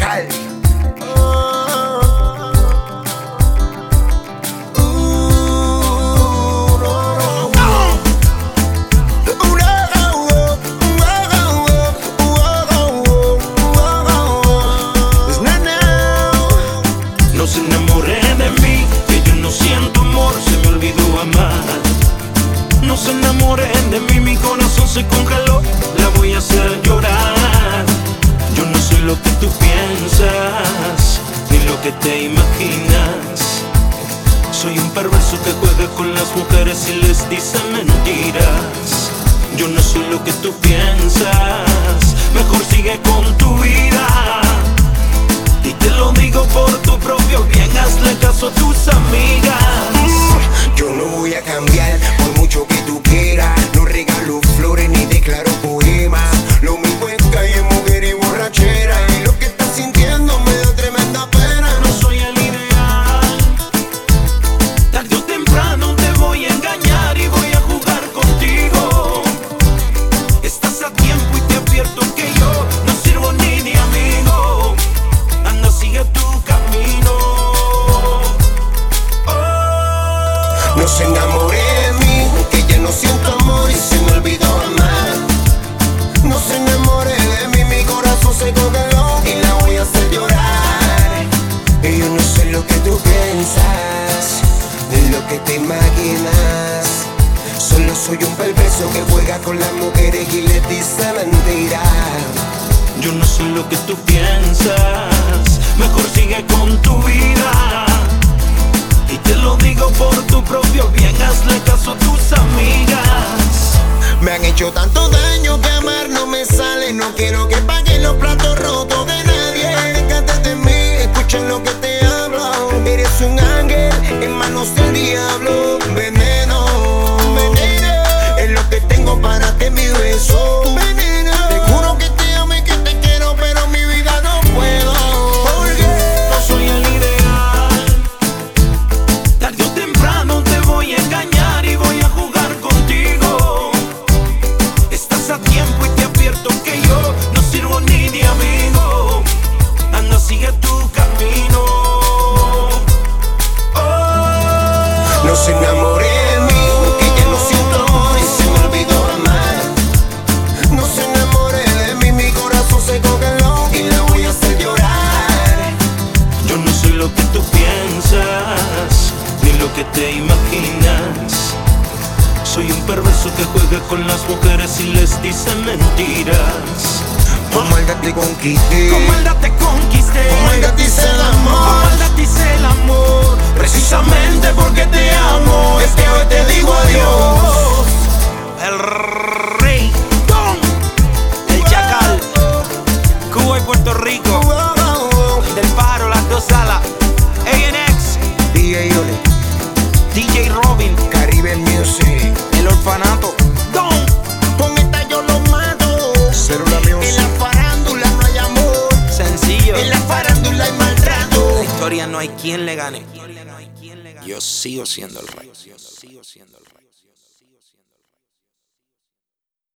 Chacal. No se enamore de mí, que yo no siento amor, se me olvidó amar. No se enamore de mí, mi corazón se congeló, la voy a hacer llorar. Yo no soy lo que tú piensas, ni lo que te imaginas. Soy un perverso que juega con las mujeres y les dice mentiras. Yo no soy lo que tú piensas, mejor sigue con tu vida. Y te lo digo por tu propio bien, hazle caso a tus amigas. Yo no voy a cambiar por mucho que tú quieras. No regalo flores ni declaro poemas. Lo mismo es calle, mujer y borrachera. Y lo que estás sintiendo me da tremenda pena. No soy el ideal, tarde o temprano te voy a engañar y voy a jugar contigo. Estás a tiempo y te advierto que yo no sirvo ni de amigo. Anda, sigue tu camino. No se enamore de mí, que ya no siento amor y se me olvidó amar. No se enamore de mí, mi corazón se congeló y la voy a hacer llorar. Y yo no soy lo que tú piensas, ni lo que te imaginas. Solo soy un perverso que juega con las mujeres y les dice mentiras. Yo no soy lo que tú piensas, mejor sigue con tu vida. Y te lo digo por tu propio bien, hazle caso a tus amigas. Me han hecho tanto daño que amar no me sale. No quiero que paguen los platos rotos de nadie. Aléjate de mí, escucha lo que te hablo. Eres un ángel en manos del diablo. Veneno, veneno es lo que tengo para ti, mi beso. Veneno, te juro que te amo y que te quiero, pero mi vida no puedo. Porque no soy el ideal, tarde o temprano te voy a engañar y voy a jugar contigo. Estás a tiempo y te advierto que yo no sirvo ni de amigo. Anda, sigue tu camino. no se enamore de mí, que ya no siento amor y se me olvidó amar. No se enamore de mí, mi corazón se congeló y la voy a hacer llorar. Yo no soy lo que tú piensas, ni lo que te imaginas. Soy un perverso que juega con las mujeres y les dice mentiras. Con maldad te conquisté, Con maldad te conquisté, con maldad te hice el con amor. maldad te hice el amor. Precisamente porque te amo, es que hoy te digo adiós. El rey Don, el Chacal, Cuba y Puerto Rico, del Paro, las dos salas, ANX, DJ Ole, DJ Robin, Caribe Music, el orfanato, Don. con esta yo lo mato. Célula En Music, la farándula no hay amor, sencillo. En la farándula hay maltrato. La historia no hay quien le gane. Yo sigo siendo el rey.